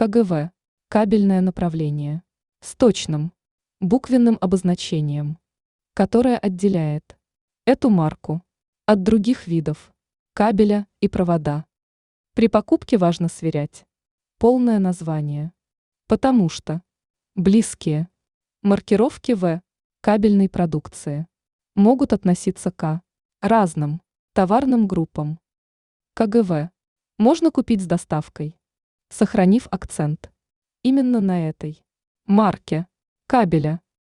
КГВ – кабельное направление с точным буквенным обозначением, которое отделяет эту марку от других видов кабеля и провода. При покупке важно сверять полное название, потому что близкие маркировки в кабельной продукции могут относиться к разным товарным группам. КГВ можно купить с доставкой, сохранив акцент именно на этой марке кабеля.